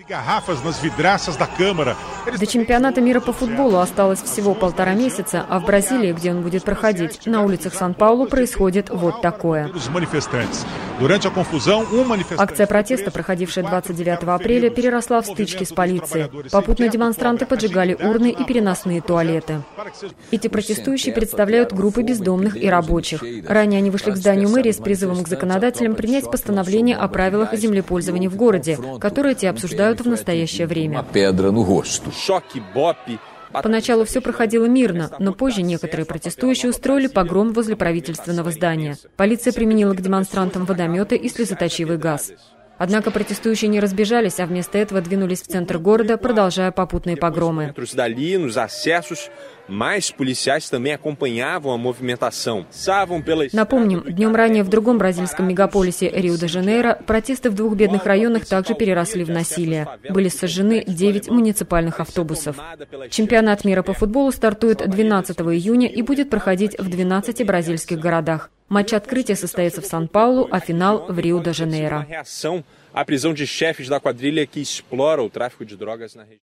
До чемпионата мира по футболу осталось всего 1,5 месяца, а в Бразилии, где он будет проходить, на улицах Сан-Паулу происходит вот такое. Акция протеста, проходившая 29 апреля, переросла в стычки с полицией. Попутно демонстранты поджигали урны и переносные туалеты. Эти протестующие представляют группы бездомных и рабочих. Ранее они вышли к зданию мэрии с призывом к законодателям принять постановление о правилах землепользования в городе, которые те обсуждают в настоящее время. Поначалу все проходило мирно, но позже некоторые протестующие устроили погром возле правительственного здания. Полиция применила к демонстрантам водометы и слезоточивый газ. Однако протестующие не разбежались, а вместо этого двинулись в центр города, продолжая попутные погромы. Напомним, днем ранее в другом бразильском мегаполисе Рио-де-Жанейро протесты в 2 бедных районах также переросли в насилие. Были сожжены 9 муниципальных автобусов. Чемпионат мира по футболу стартует 12 июня и будет проходить в 12 бразильских городах. Матч открытия состоится в Сан-Паулу, а финал в Рио-де-Жанейро.